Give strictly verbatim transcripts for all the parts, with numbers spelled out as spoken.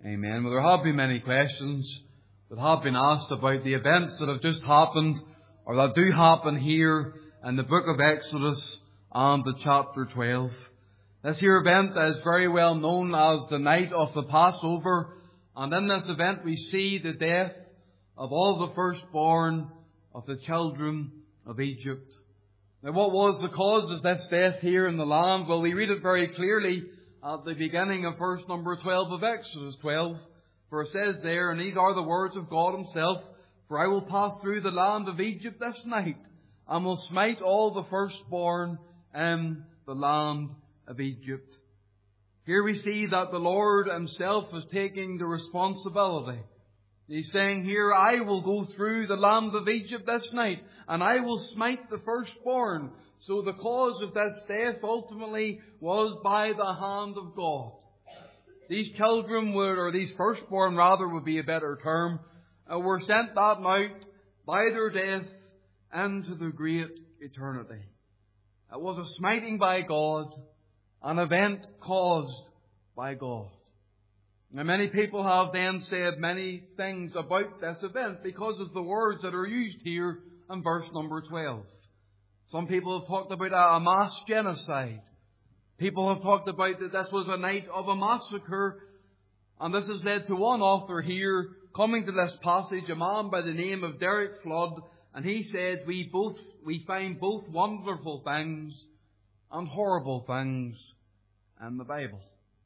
Amen. Well, there have been many questions that have been asked about the events that have just happened or that do happen here in the book of Exodus and the chapter twelve. This here event is very well known as the night of the Passover, and in this event we see the death of all the firstborn of the children of Egypt. Now, what was the cause of this death here in the land? Well, we read it very clearly at the beginning of verse number twelve of Exodus twelve. For it says there, and these are the words of God Himself, "For I will pass through the land of Egypt this night, and will smite all the firstborn in the land of Egypt." Here we see that the Lord Himself is taking the responsibility. He's saying here, I will go through the land of Egypt this night, and I will smite the firstborn. So the cause of this death ultimately was by the hand of God. These children would, or these firstborn rather would be a better term, uh, were sent that night by their death into the great eternity. It was a smiting by God, an event caused by God. Now, many people have then said many things about this event because of the words that are used here in verse number twelve. Some people have talked about a mass genocide. People have talked about that this was a night of a massacre. And this has led to one author here coming to this passage, a man by the name of Derek Flood. And he said, we both we find both wonderful things and horrible things in the Bible.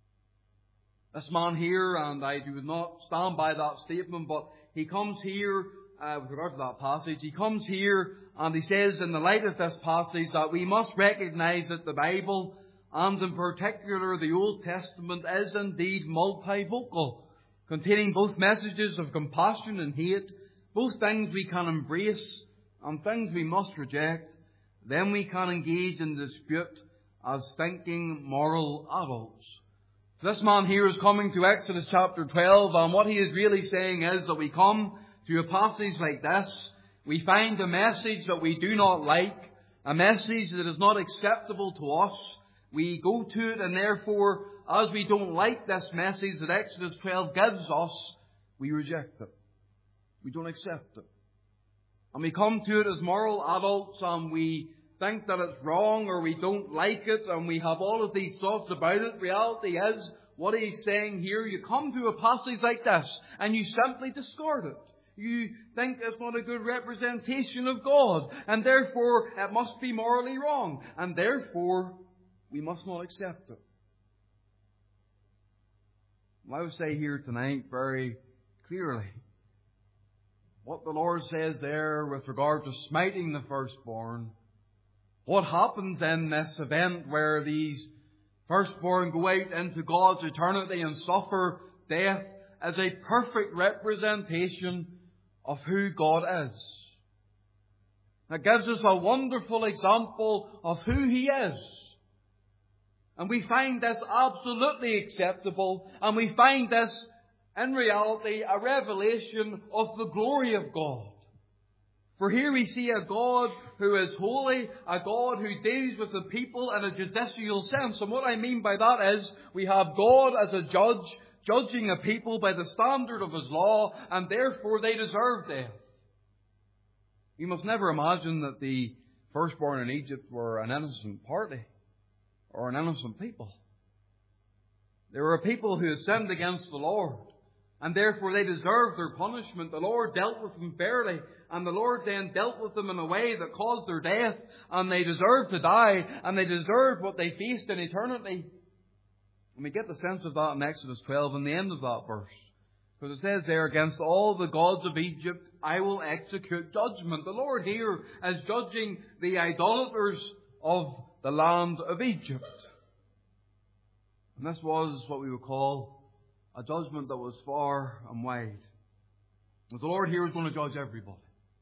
This man here, and I do not stand by that statement, but he comes here, uh, with regard to that passage, he comes here and he says in the light of this passage that we must recognize that the Bible, and in particular the Old Testament, is indeed multivocal, containing both messages of compassion and hate, both things we can embrace and things we must reject. Then we can engage in dispute as thinking moral adults. This man here is coming to Exodus chapter twelve, and what he is really saying is that we come to a passage like this, we find a message that we do not like, a message that is not acceptable to us. We go to it, and therefore, as we don't like this message that Exodus twelve gives us, we reject it. We don't accept it. And we come to it as moral adults, and we think that it's wrong, or we don't like it, and we have all of these thoughts about it. Reality is, what he's saying here, you come to a passage like this, and you simply discard it. You think it's not a good representation of God, and therefore it must be morally wrong, and therefore we must not accept it. Well, I would say here tonight very clearly what the Lord says there with regard to smiting the firstborn. What happens in this event where these firstborn go out into God's eternity and suffer death is a perfect representation of who God is. It gives us a wonderful example of who He is. And we find this absolutely acceptable, and we find this, in reality, a revelation of the glory of God. For here we see a God who is holy, a God who deals with the people in a judicial sense. And what I mean by that is, we have God as a judge, judging a people by the standard of His law, and therefore they deserve death. You must never imagine that the firstborn in Egypt were an innocent party, or an innocent people. They were a people who had sinned against the Lord, and therefore they deserved their punishment. The Lord dealt with them fairly, and the Lord then dealt with them in a way that caused their death, and they deserved to die, and they deserved what they faced in eternity. And we get the sense of that in Exodus twelve, in the end of that verse. Because it says there, against all the gods of Egypt, I will execute judgment. The Lord here is judging the idolaters of the land of Egypt. And this was what we would call a judgment that was far and wide. But the Lord here is going to judge everybody.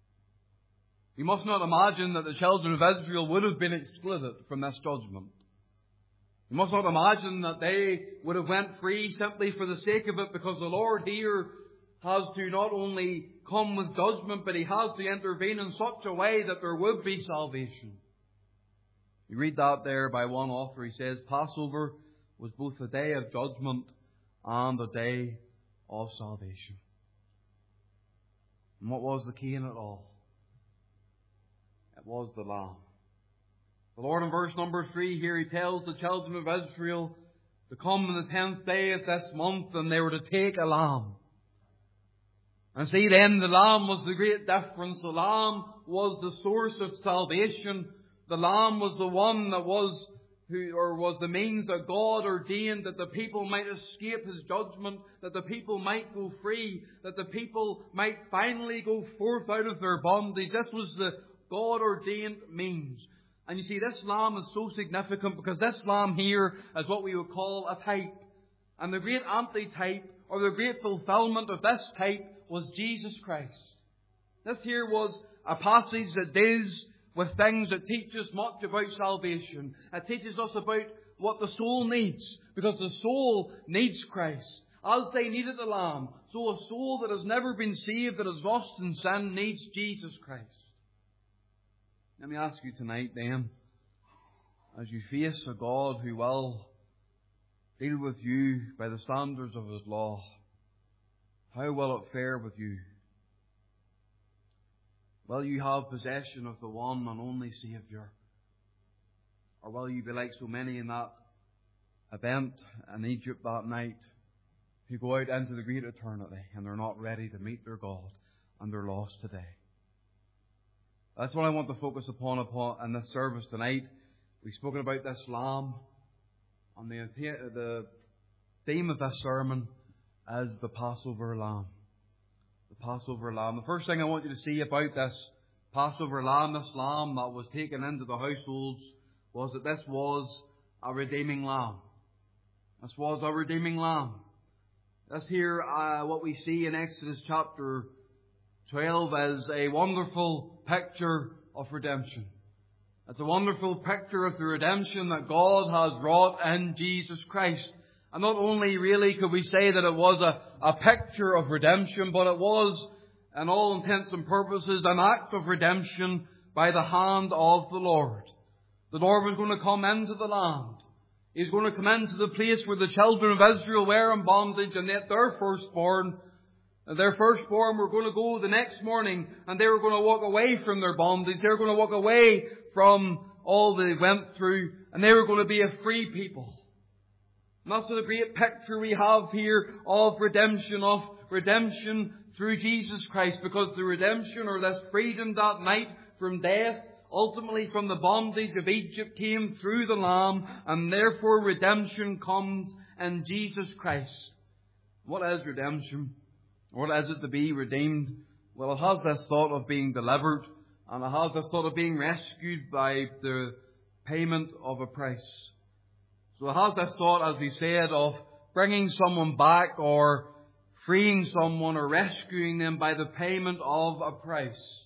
You must not imagine that the children of Israel would have been excluded from this judgment. You must not imagine that they would have went free simply for the sake of it, because the Lord here has to not only come with judgment, but He has to intervene in such a way that there would be salvation. You read that there by one author. He says, Passover was both a day of judgment and a day of salvation. And what was the key in it all? It was the Lamb. The Lord in verse number three here, He tells the children of Israel to come on the tenth day of this month, and they were to take a lamb. And see then, the lamb was the great difference. The lamb was the source of salvation. The lamb was the one that was who, or was the means that God ordained that the people might escape His judgment, that the people might go free, that the people might finally go forth out of their bondage. This was the God ordained means. And you see, this lamb is so significant because this lamb here is what we would call a type. And the great antitype, or the great fulfillment of this type, was Jesus Christ. This here was a passage that deals with things that teach us much about salvation. It teaches us about what the soul needs, because the soul needs Christ. As they needed the Lamb, so a soul that has never been saved, that is lost in sin, needs Jesus Christ. Let me ask you tonight then, as you face a God who will deal with you by the standards of His law, how will it fare with you? Will you have possession of the one and only Saviour? Or will you be like so many in that event in Egypt that night, who go out into the great eternity and they're not ready to meet their God and they're lost today? That's what I want to focus upon, upon in this service tonight. We've spoken about this Lamb, and the, the theme of this sermon is the Passover Lamb. The Passover Lamb. The first thing I want you to see about this Passover Lamb, this Lamb that was taken into the households, was that this was a redeeming Lamb. This was a redeeming Lamb. This here, uh, what we see in Exodus chapter twelve, is a wonderful picture of redemption. It's a wonderful picture of the redemption that God has wrought in Jesus Christ. And not only really could we say that it was a, a picture of redemption, but it was, in all intents and purposes, an act of redemption by the hand of the Lord. The Lord was going to come into the land. He's going to come into the place where the children of Israel were in bondage, and yet their firstborn, their firstborn were going to go the next morning, and they were going to walk away from their bondage. They were going to walk away from all they went through, and they were going to be a free people. And that's the great picture we have here of redemption, of redemption through Jesus Christ, because the redemption, or this freedom that night from death, ultimately from the bondage of Egypt, came through the Lamb, and therefore redemption comes in Jesus Christ. What is redemption? What is it to be redeemed? Well, it has this thought of being delivered, and it has this thought of being rescued by the payment of a price. So it has this thought, as we said, of bringing someone back, or freeing someone, or rescuing them by the payment of a price.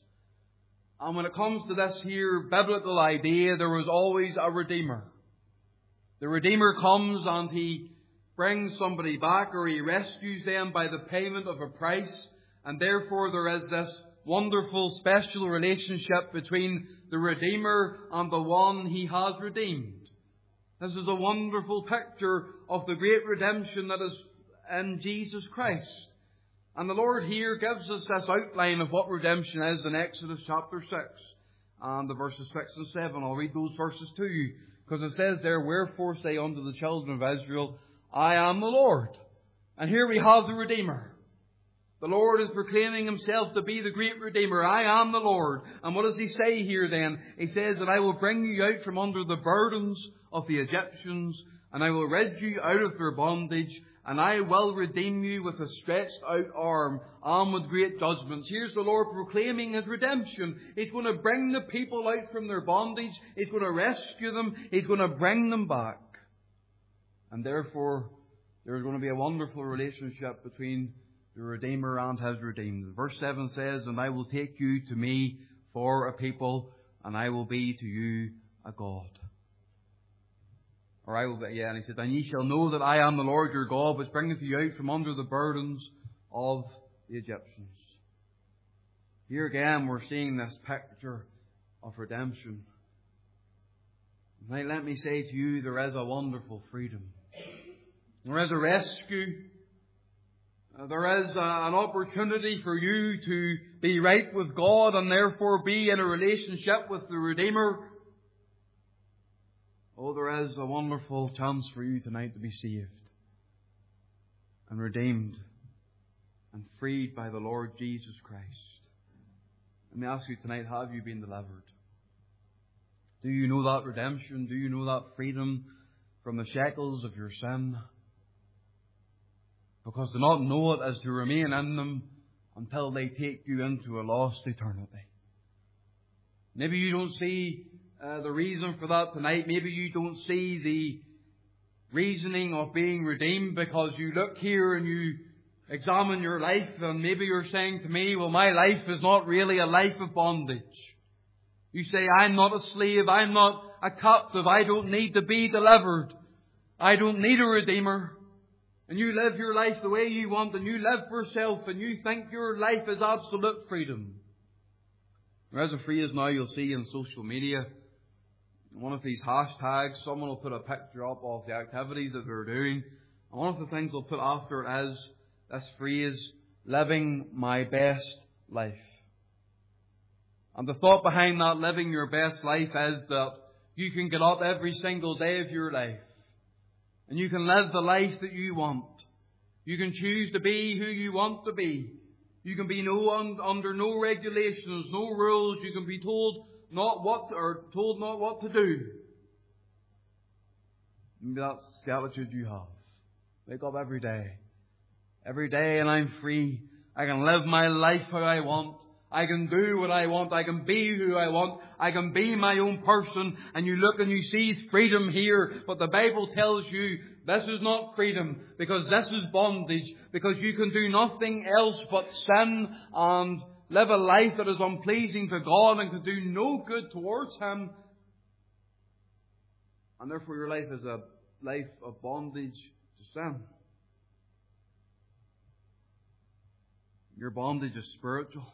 And when it comes to this here biblical idea, there was always a Redeemer. The Redeemer comes and He brings somebody back, or He rescues them by the payment of a price. And therefore there is this wonderful special relationship between the Redeemer and the one He has redeemed. This is a wonderful picture of the great redemption that is in Jesus Christ. And the Lord here gives us this outline of what redemption is in Exodus chapter six and the verses six and seven. I'll read those verses to you, because it says there, "Wherefore say unto the children of Israel, I am the Lord." And here we have the Redeemer. The Lord is proclaiming Himself to be the great Redeemer. I am the Lord. And what does He say here then? He says that I will bring you out from under the burdens of the Egyptians, and I will rid you out of their bondage, and I will redeem you with a stretched out arm and with great judgments. Here's the Lord proclaiming His redemption. He's going to bring the people out from their bondage. He's going to rescue them. He's going to bring them back. And therefore, there's going to be a wonderful relationship between the Redeemer and His redeemed. Verse seven says, "And I will take you to me for a people, and I will be to you a God." Or I will be, yeah, and He said, "And ye shall know that I am the Lord your God, which bringeth you out from under the burdens of the Egyptians." Here again we're seeing this picture of redemption. Now let me say to you, there is a wonderful freedom. There is a rescue. Uh, there is uh, an opportunity for you to be right with God and therefore be in a relationship with the Redeemer. Oh, there is a wonderful chance for you tonight to be saved and redeemed and freed by the Lord Jesus Christ. Let me ask you tonight, have you been delivered? Do you know that redemption? Do you know that freedom from the shackles of your sin? Because to not know it is to remain in them until they take you into a lost eternity. Maybe you don't see uh, the reason for that tonight. Maybe you don't see the reasoning of being redeemed because you look here and you examine your life, and maybe you're saying to me, well, my life is not really a life of bondage. You say, I'm not a slave, I'm not a captive, I don't need to be delivered. I don't need a Redeemer. And you live your life the way you want, and you live for self, and you think your life is absolute freedom. There is a phrase now you'll see in social media. One of these hashtags, someone will put a picture up of the activities that they're doing. And one of the things they'll put after it is this phrase, living my best life. And the thought behind that living your best life is that you can get up every single day of your life and you can live the life that you want. You can choose to be who you want to be. You can be no un, under no regulations, no rules. You can be told not what or told not what to do. Maybe that's the attitude you have. Wake up every day. Every day and I'm free. I can live my life how I want. I can do what I want. I can be who I want. I can be my own person. And you look and you see freedom here. But the Bible tells you this is not freedom, because this is bondage. Because you can do nothing else but sin and live a life that is unpleasing to God and can do no good towards Him. And therefore your life is a life of bondage to sin. Your bondage is spiritual.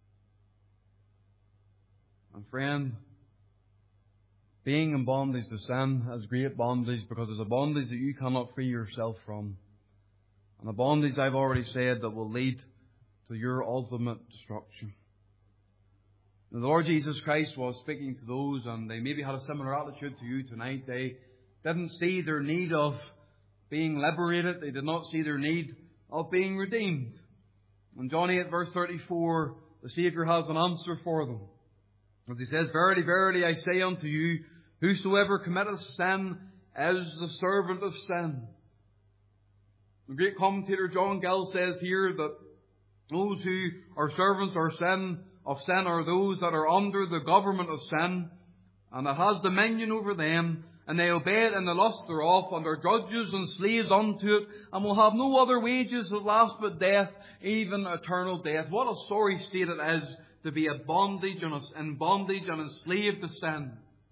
And friend, being in bondage to sin is great bondage, because it's a bondage that you cannot free yourself from. And a bondage, I've already said, that will lead to your ultimate destruction. Now, the Lord Jesus Christ was speaking to those, and they maybe had a similar attitude to you tonight. They didn't see their need of being liberated. They did not see their need of being redeemed. In John eight verse thirty-four, the Saviour has an answer for them. As He says, Verily, verily, I say unto you, whosoever committeth sin is the servant of sin. The great commentator John Gill says here that those who are servants or sin of sin are those that are under the government of sin, and that has dominion over them, and they obey it in the lust thereof, and are judges and slaves unto it, and will have no other wages that last but death, even eternal death. What a sorry state it is to be a bondage and a, in bondage and enslaved to sin.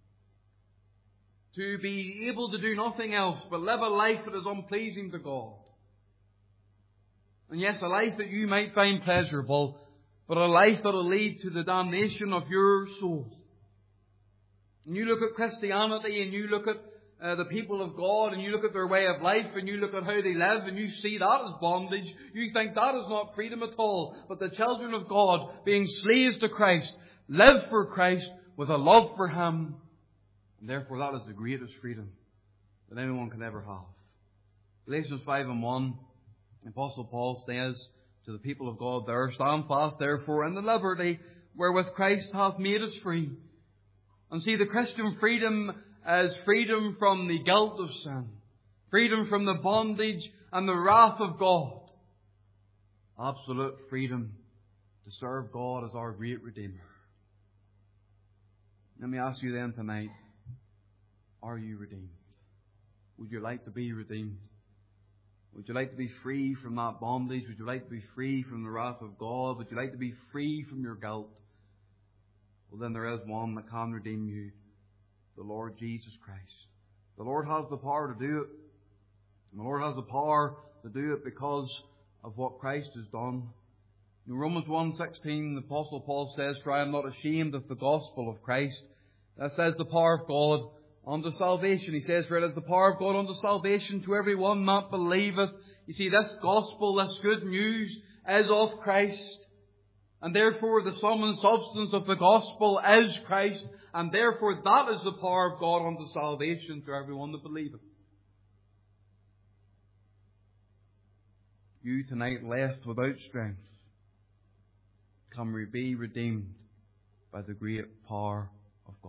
To be able to do nothing else but live a life that is unpleasing to God. And yes, a life that you might find pleasurable, but a life that will lead to the damnation of your soul. And you look at Christianity and you look at uh, the people of God and you look at their way of life and you look at how they live and you see that as bondage. You think that is not freedom at all. But the children of God, being slaves to Christ, live for Christ with a love for Him. And therefore that is the greatest freedom that anyone can ever have. Galatians five and one, the Apostle Paul says to the people of God there, Stand fast therefore in the liberty wherewith Christ hath made us free. And see, the Christian freedom is freedom from the guilt of sin. Freedom from the bondage and the wrath of God. Absolute freedom to serve God as our great Redeemer. Let me ask you then tonight, are you redeemed? Would you like to be redeemed? Would you like to be free from that bondage? Would you like to be free from the wrath of God? Would you like to be free from your guilt? Well, then there is one that can redeem you, the Lord Jesus Christ. The Lord has the power to do it. And the Lord has the power to do it because of what Christ has done. In Romans one sixteen, the Apostle Paul says, For I am not ashamed of the gospel of Christ. That says the power of God unto salvation. He says, For it is the power of God unto salvation to every one that believeth. You see, this gospel, this good news, is of Christ. And therefore the sum and substance of the gospel is Christ. And therefore that is the power of God unto salvation to everyone that believeth. You tonight left without strength can be redeemed by the great power of God.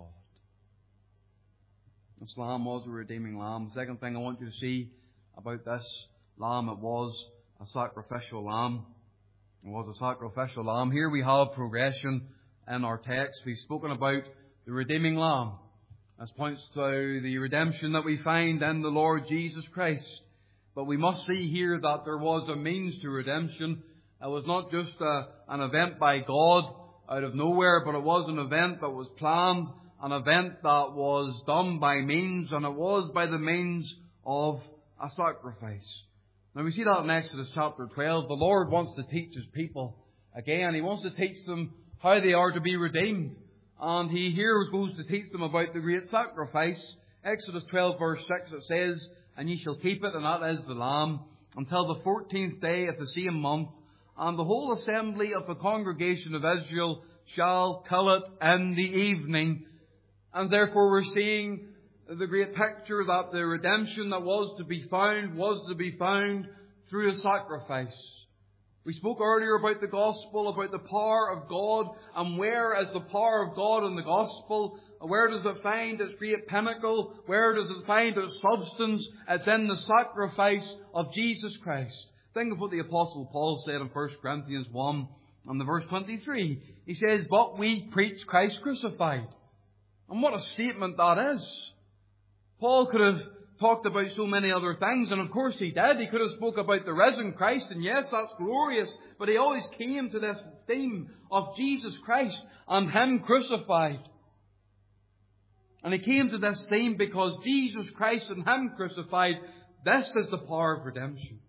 This lamb was a redeeming lamb. The second thing I want you to see about this lamb, it was a sacrificial lamb. It was a sacrificial lamb. Here we have progression in our text. We've spoken about the redeeming lamb. This points to the redemption that we find in the Lord Jesus Christ. But we must see here that there was a means to redemption. It was not just a, an event by God out of nowhere, but it was an event that was planned, an event that was done by means, and it was by the means of a sacrifice. Now we see that in Exodus chapter twelve. The Lord wants to teach His people again. He wants to teach them how they are to be redeemed. And He here goes to teach them about the great sacrifice. Exodus twelve verse six, it says, "And ye shall keep it," and that is the lamb, "until the fourteenth day of the same month, and the whole assembly of the congregation of Israel shall kill it in the evening." And therefore we're seeing the great picture that the redemption that was to be found was to be found through a sacrifice. We spoke earlier about the gospel, about the power of God, and where is the power of God in the gospel? Where does it find its great pinnacle? Where does it find its substance? It's in the sacrifice of Jesus Christ. Think of what the Apostle Paul said in First Corinthians one and the verse twenty-three. He says, "But we preach Christ crucified." And what a statement that is. Paul could have talked about so many other things, and of course he did. He could have spoke about the risen Christ, and yes, that's glorious, but he always came to this theme of Jesus Christ and Him crucified. And he came to this theme because Jesus Christ and Him crucified, this is the power of redemption.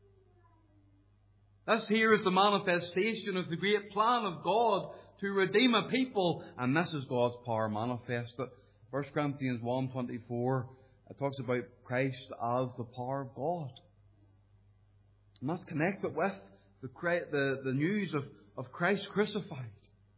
This here is the manifestation of the great plan of God to redeem a people, and this is God's power manifested. First Corinthians one twenty-four, it talks about Christ as the power of God. And that's connected with the, the, the news of, of Christ crucified.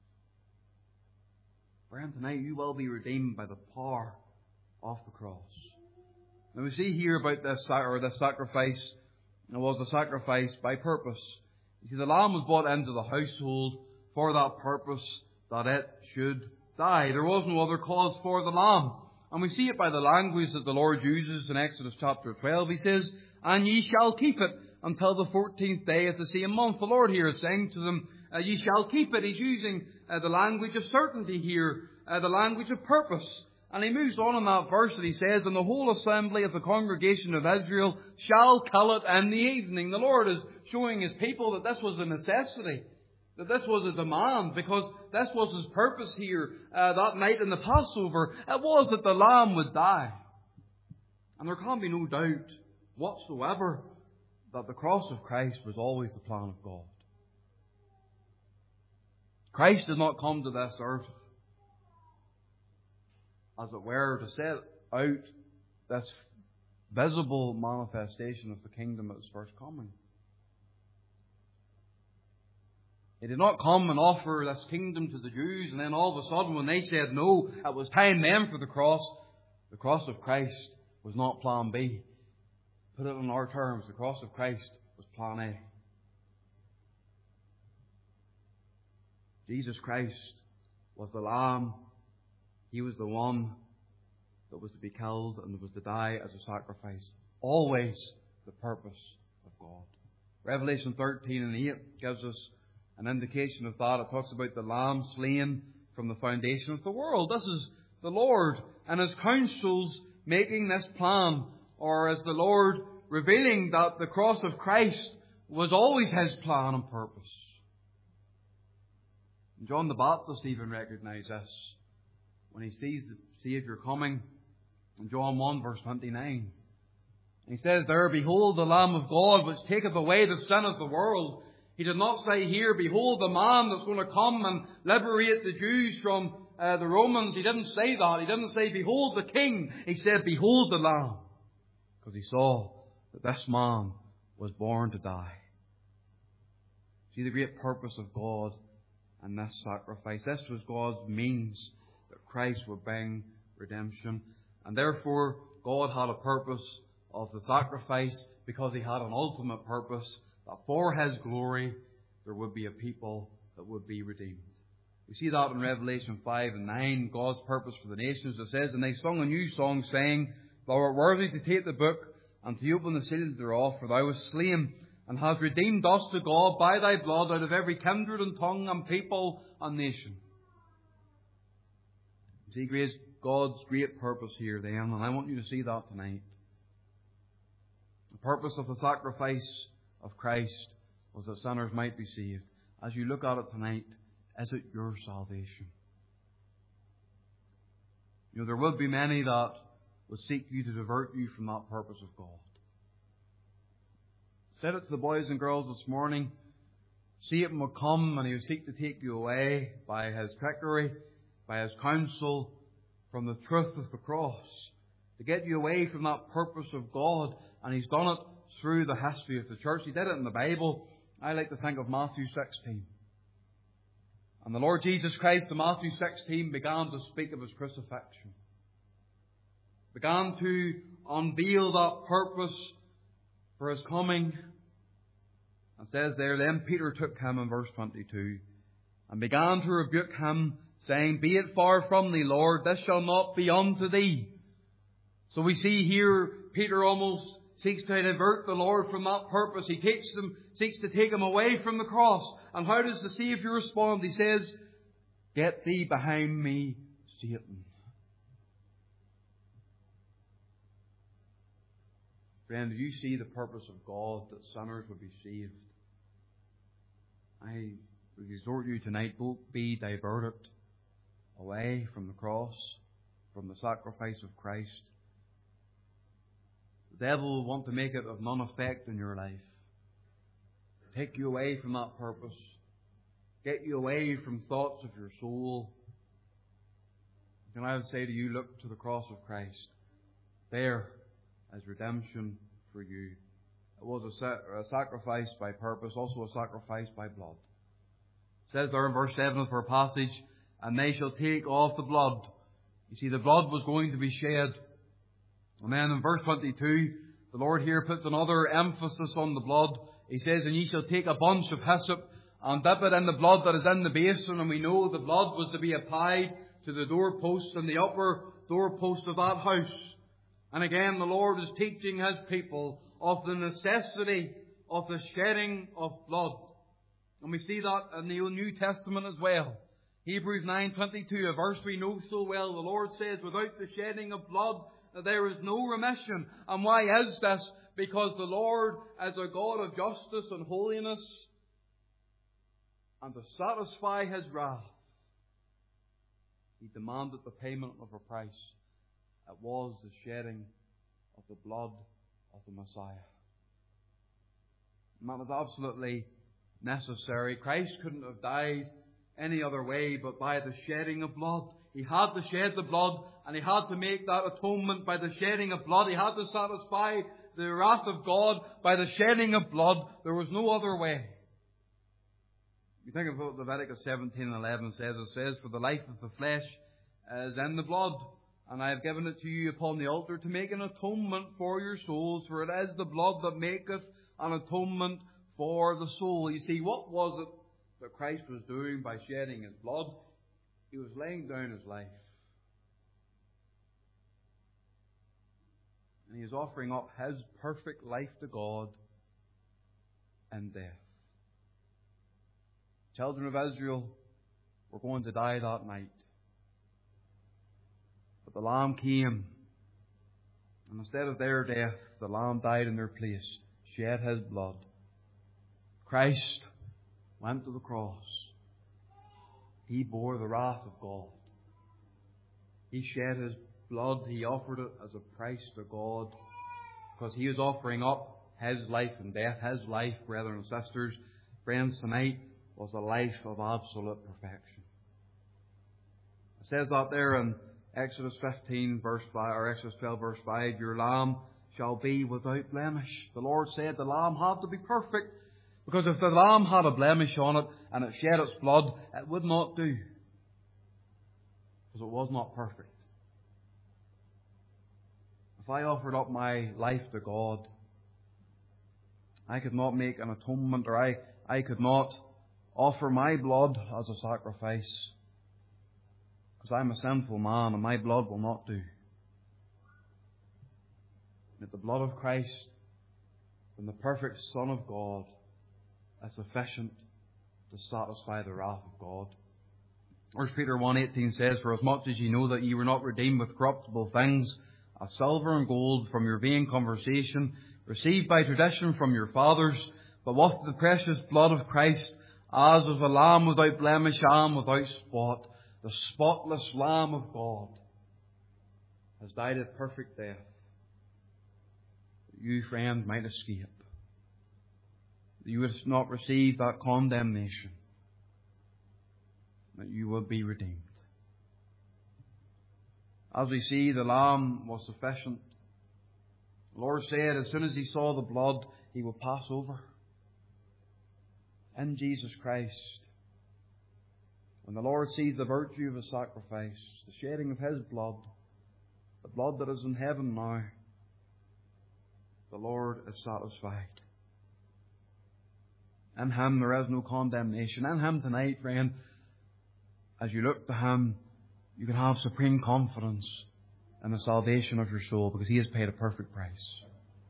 Friend, tonight you will be redeemed by the power of the cross. Now we see here about this, or this sacrifice. It was a sacrifice by purpose. You see, the lamb was brought into the household for that purpose, that it should die. There was no other cause for the lamb. And we see it by the language that the Lord uses in Exodus chapter twelve. He says, "And ye shall keep it until the fourteenth day of the same month." The Lord here is saying to them, uh, ye shall keep it. He's using uh, the language of certainty here, uh, the language of purpose. And he moves on in that verse and he says, "And the whole assembly of the congregation of Israel shall kill it in the evening." The Lord is showing His people that this was a necessity, that this was a demand, because this was His purpose here uh, that night in the Passover. It was that the lamb would die. And there can be no doubt whatsoever that the cross of Christ was always the plan of God. Christ did not come to this earth, as it were, to set out this visible manifestation of the kingdom at His first coming. He did not come and offer this kingdom to the Jews, and then all of a sudden when they said no, it was time then for the cross. The cross of Christ was not plan B. Put it in our terms, the cross of Christ was plan A. Jesus Christ was the Lamb. He was the one that was to be killed and that was to die as a sacrifice. Always the purpose of God. Revelation thirteen and eight gives us an indication of that. It talks about the Lamb slain from the foundation of the world. This is the Lord and His counsels making this plan, or as the Lord revealing that the cross of Christ was always His plan and purpose. And John the Baptist even recognized this when he sees the Saviour coming in John one verse twenty-nine. And he says there, "Behold the Lamb of God which taketh away the sin of the world." He did not say here, "Behold the man that's going to come and liberate the Jews from uh, the Romans." He didn't say that. He didn't say, "Behold the King." He said, "Behold the Lamb." Because he saw that this man was born to die. See the great purpose of God and this sacrifice. This was God's means that Christ would bring redemption. And therefore, God had a purpose of the sacrifice because He had an ultimate purpose that for His glory there would be a people that would be redeemed. We see that in Revelation five and nine, God's purpose for the nations. It says, "And they sung a new song, saying, Thou art worthy to take the book and to open the seals thereof, for Thou wast slain, and hast redeemed us to God by Thy blood out of every kindred and tongue and people and nation." See, grace, God's great purpose here then, and I want you to see that tonight. The purpose of the sacrifice of Christ was that sinners might be saved. As you look at it tonight, is it your salvation? You know, there will be many that would seek you to divert you from that purpose of God. Said it to the boys and girls this morning. Satan will come and he will seek to take you away by his trickery, by his counsel, from the truth of the cross, to get you away from that purpose of God. And he's done it through the history of the church. He did it in the Bible. I like to think of Matthew sixteen. And the Lord Jesus Christ in Matthew sixteen began to speak of His crucifixion. Began to unveil that purpose for His coming. And says there, "Then Peter took Him," in verse twenty-two, "and began to rebuke Him, saying, Be it far from Thee, Lord, this shall not be unto Thee." So we see here Peter almost seeks to divert the Lord from that purpose. He takes them, seeks to take Him away from the cross. And how does the Saviour respond? He says, "Get thee behind me, Satan." Friend, do you see the purpose of God that sinners would be saved? I would exhort you tonight, don't be diverted away from the cross, from the sacrifice of Christ. The devil will want to make it of none effect in your life. Take you away from that purpose. Get you away from thoughts of your soul. And I would say to you, look to the cross of Christ. There is redemption for you. It was a, sa- a sacrifice by purpose, also a sacrifice by blood. It says there in verse seven of our passage, "And they shall take off the blood." You see, the blood was going to be shed. And then in verse twenty-two, the Lord here puts another emphasis on the blood. He says, "And ye shall take a bunch of hyssop and dip it in the blood that is in the basin." And we know the blood was to be applied to the doorposts and the upper doorpost of that house. And again, the Lord is teaching His people of the necessity of the shedding of blood. And we see that in the New Testament as well. Hebrews nine twenty-two, a verse we know so well. The Lord says, "Without the shedding of blood, there is no remission." And why is this? Because the Lord is a God of justice and holiness. And to satisfy His wrath, He demanded the payment of a price. It was the shedding of the blood of the Messiah. And that was absolutely necessary. Christ couldn't have died any other way but by the shedding of blood. He had to shed the blood, and He had to make that atonement by the shedding of blood. He had to satisfy the wrath of God by the shedding of blood. There was no other way. You think of what Leviticus seventeen and eleven says. It says, "For the life of the flesh is in the blood, and I have given it to you upon the altar to make an atonement for your souls, for it is the blood that maketh an atonement for the soul." You see, what was it that Christ was doing by shedding His blood? He was laying down His life. And He is offering up His perfect life to God in death. Children of Israel were going to die that night. But the Lamb came, and instead of their death, the Lamb died in their place, shed His blood. Christ went to the cross. He bore the wrath of God. He shed His blood. He offered it as a price to God, because He was offering up His life and death. His life, brethren and sisters, friends, tonight was a life of absolute perfection. It says that there in Exodus fifteen verse five, or Exodus twelve verse five, "Your lamb shall be without blemish. The Lord said the lamb had to be perfect, because if the lamb had a blemish on it and it shed its blood, it would not do, because it was not perfect. If I offered up my life to God, I could not make an atonement, or I, I could not offer my blood as a sacrifice, because I'm a sinful man and my blood will not do. Yet the blood of Christ and the perfect Son of God is sufficient to satisfy the wrath of God. First Peter one eighteen says, "For as much as ye know that ye were not redeemed with corruptible things, as silver and gold, from your vain conversation, received by tradition from your fathers, but with the precious blood of Christ, as of a lamb without blemish and without spot, the spotless Lamb of God, has died a perfect death, that you, friend, might escape, that you would not receive that condemnation, that you would be redeemed." As we see, the Lamb was sufficient. The Lord said as soon as He saw the blood, He would pass over. In Jesus Christ, when the Lord sees the virtue of His sacrifice, the shedding of His blood, the blood that is in heaven now, the Lord is satisfied. In Him there is no condemnation. In Him tonight, friend, as you look to Him, you can have supreme confidence in the salvation of your soul, because He has paid a perfect price.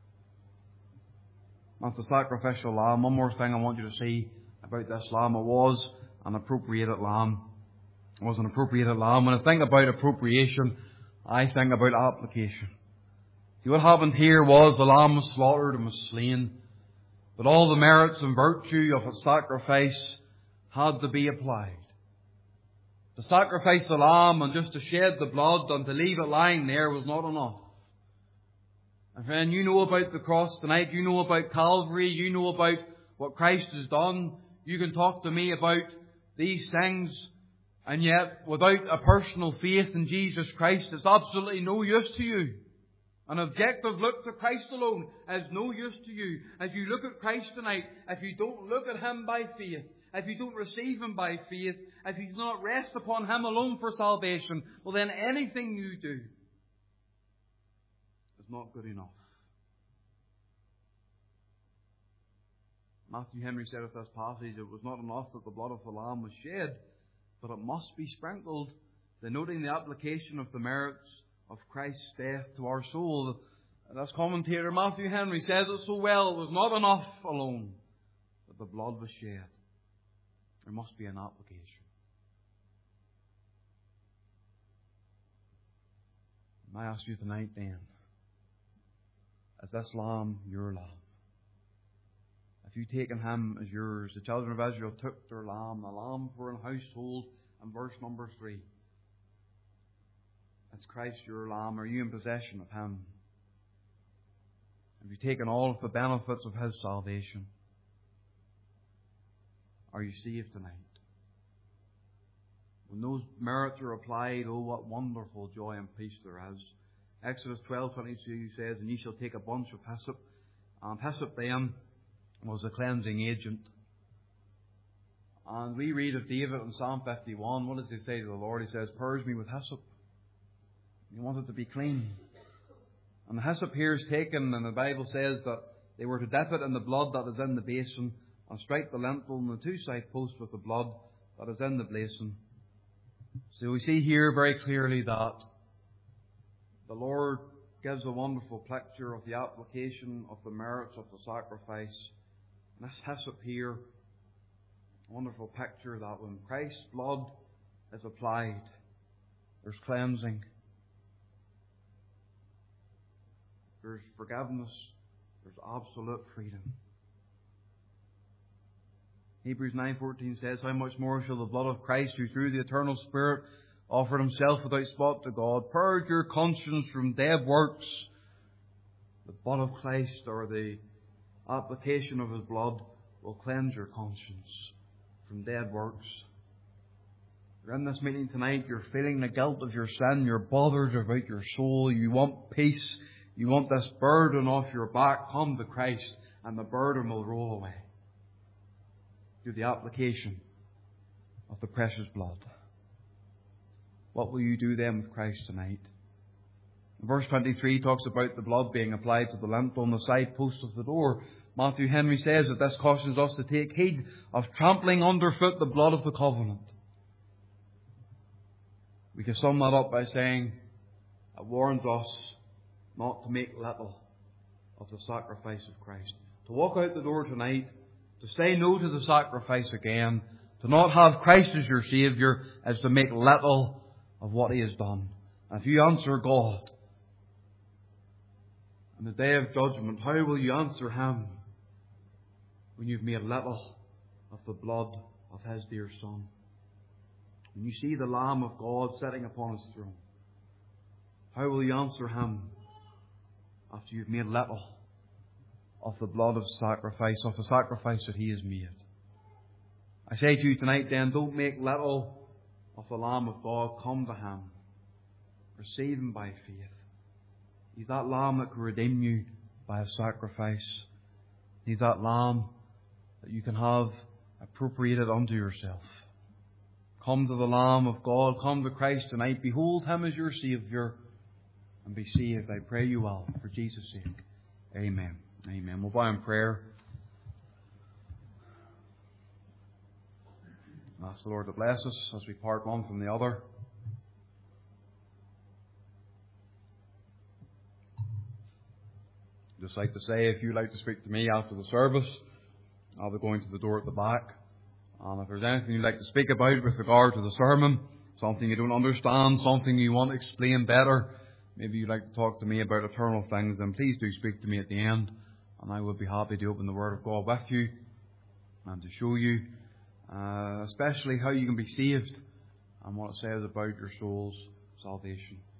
That's the sacrificial lamb. One more thing I want you to see about this lamb. It was an appropriated lamb. It was an appropriated lamb. When I think about appropriation, I think about application. See, what happened here was the lamb was slaughtered and was slain, but all the merits and virtue of its sacrifice had to be applied. To sacrifice the lamb and just to shed the blood and to leave it lying there was not enough. And friend, you know about the cross tonight. You know about Calvary. You know about what Christ has done. You can talk to me about these things, and yet without a personal faith in Jesus Christ, it's absolutely no use to you. An objective look to Christ alone is no use to you. As you look at Christ tonight, if you don't look at Him by faith, if you don't receive Him by faith, if you do not rest upon Him alone for salvation, well then anything you do is not good enough. Matthew Henry said of this passage, it was not enough that the blood of the Lamb was shed, but it must be sprinkled, denoting the application of the merits of Christ's death to our soul. This commentator, Matthew Henry, says it so well. It was not enough alone that the blood was shed. There must be an application. And I ask you tonight then, is this lamb your lamb? Have you taken Him as yours? The children of Israel took their lamb, a lamb for an household, in verse number three. Is Christ your lamb? Are you in possession of Him? Have you taken all of the benefits of His salvation? Are you saved tonight? When those merits are applied, oh, what wonderful joy and peace there is. Exodus twelve twenty-two says, "And ye shall take a bunch of hyssop." And hyssop then was a cleansing agent. And we read of David in Psalm fifty-one. What does he say to the Lord? He says, "Purge me with hyssop." He wanted to be clean. And the hyssop here is taken, and the Bible says that they were to dip it in the blood that is in the basin and strike the lintel and the two side posts with the blood that is in the basin. So we see here very clearly that the Lord gives a wonderful picture of the application of the merits of the sacrifice. And this hyssop here, a wonderful picture that when Christ's blood is applied, there's cleansing, there's forgiveness, there's absolute freedom. Hebrews nine fourteen says, "How much more shall the blood of Christ, who through the eternal Spirit offered Himself without spot to God, purge your conscience from dead works." The blood of Christ, or the application of His blood, will cleanse your conscience from dead works. You're in this meeting tonight, you're feeling the guilt of your sin, you're bothered about your soul, you want peace, You want this burden off your back, come to Christ and the burden will roll away. Through the application of the precious blood. What will you do then with Christ tonight? Verse twenty-three talks about the blood being applied to the lintel on the side post of the door. Matthew Henry says that this cautions us to take heed of trampling underfoot the blood of the covenant. We can sum that up by saying it warns us not to make little of the sacrifice of Christ. To walk out the door tonight, to say no to the sacrifice again, to not have Christ as your Saviour, is to make little of what He has done. And if you answer God on the day of judgment, how will you answer Him when you've made little of the blood of His dear Son? When you see the Lamb of God sitting upon His throne, how will you answer Him after you've made little of the blood of sacrifice, of the sacrifice that He has made? I say to you tonight then, don't make little of the Lamb of God. Come to Him. Receive Him by faith. He's that Lamb that can redeem you by a sacrifice. He's that Lamb that you can have appropriated unto yourself. Come to the Lamb of God. Come to Christ tonight. Behold Him as your Saviour. And be saved. I pray you will. For Jesus' sake. Amen. Amen. We'll bow in prayer. Ask the Lord to bless us as we part one from the other. Just like to say, if you'd like to speak to me after the service, I'll be going to the door at the back. And if there's anything you'd like to speak about with regard to the sermon, something you don't understand, something you want to explain better, maybe you'd like to talk to me about eternal things, then please do speak to me at the end. And I will be happy to open the Word of God with you and to show you uh, especially how you can be saved and what it says about your soul's salvation.